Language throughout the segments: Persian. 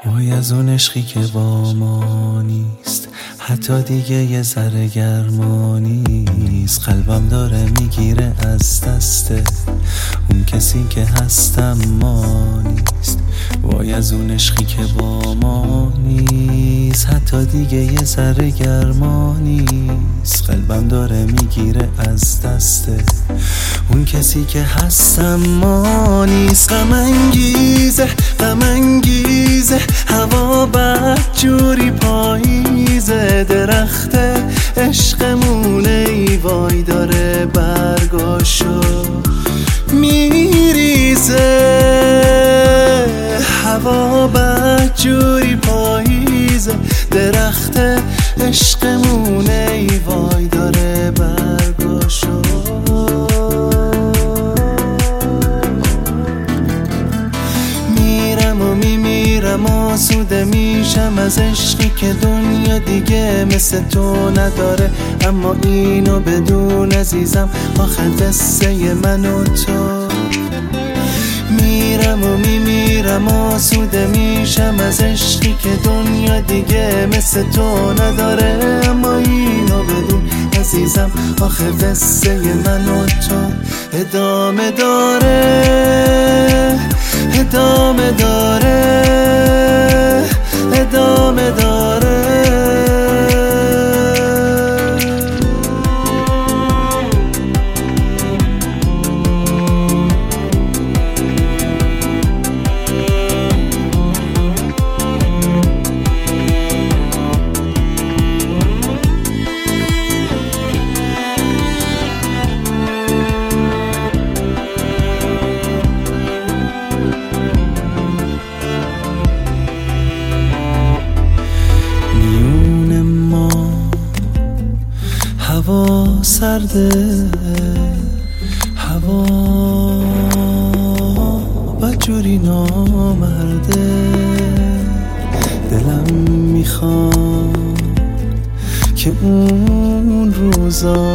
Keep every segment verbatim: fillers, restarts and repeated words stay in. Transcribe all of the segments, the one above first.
وای از اون عشقی که با ما نیست، حتی دیگه یه ذره گرما نیست. قلبم داره میگیره از دسته اون کسی که هستم ما نیست. وای از اون عشقی که با ما نیست، حتی دیگه یه ذره گرما نیست. قلبم داره میگیره از دسته اون کسی که هستم ما نیست. غم انگیزه غم انگیزه هوا بدجوری پاییزه، درخت عشقمونه ای وای داره برگاشو میریزه. هوا بدجوری پاییزه، درخت عشقمونه ای وای داره برگاشو. میرم و میمیرم آسوده میشم از عشقی که دنیا دیگه مثل تو نداره. اما اینو بدون عزیزم آخر قصه من و تو. میرم و میمیرم آسوده میشم از عشقی که دنیا دیگه مثل تو نداره. اما اینو بدون عزیزم آخر قصه من و تو ادامه داره ادامه داره ادامه داره. هوا سرده هوا بدجوری نامرده، دلم میخواد که اون روزا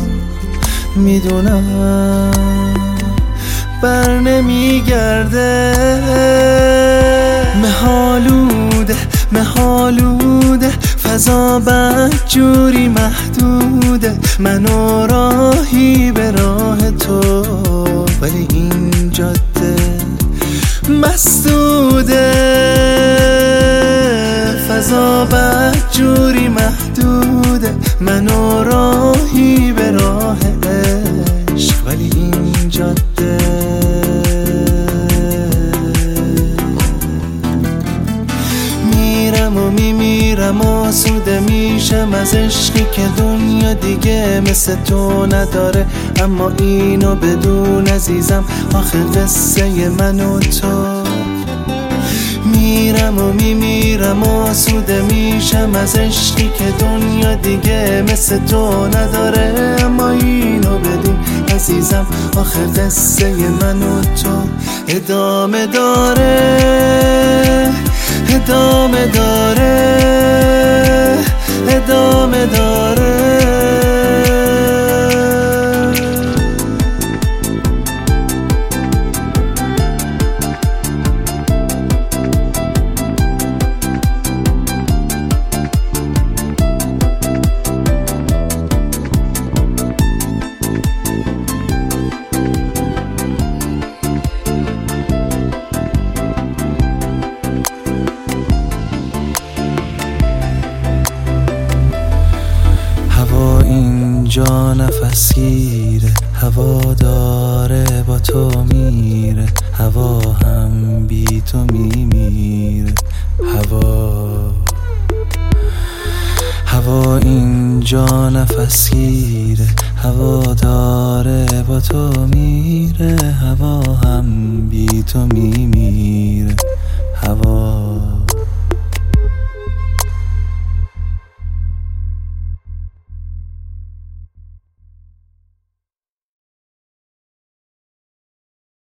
میدونم بر نمیگرده. مهالوده مهالوده فضا بدجوری محدوده، من و راهی به راه تو، ولی این جاده مسدوده. فضا بدجوری محدوده، من و راهی به راه عشق، ولی این جاده میرم و میمیرم آسوده میشم از عشقی که دنیا دیگه مثل تو نداره. اما اینو بدون عزیزم آخر قصه من و تو. میرم و میمیرم آسوده میشم از عشقی که دنیا دیگه مثل تو نداره. اما اینو بدون عزیزم آخر قصه من و تو ادامه داره ادامه داره ادامه داره. اینجا نفس گیره، هوا داره با تو میره، هوا هم بی تو میمیره. هوا هوا اینجا نفس گیره، هوا داره با تو میره، هوا هم بی تو میمیره.